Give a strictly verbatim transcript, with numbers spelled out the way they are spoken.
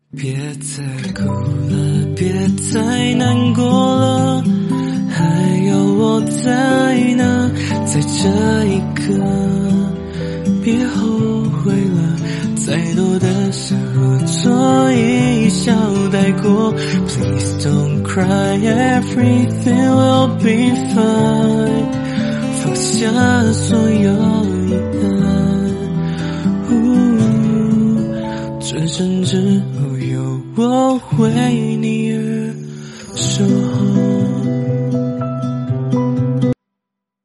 别再哭了，别再难过了，还有我在呢，在这一刻别后悔了，再多的事合作一笑带过。 Please don't cry, everything will be fine， 放下所有遗憾，转身之后有我为你而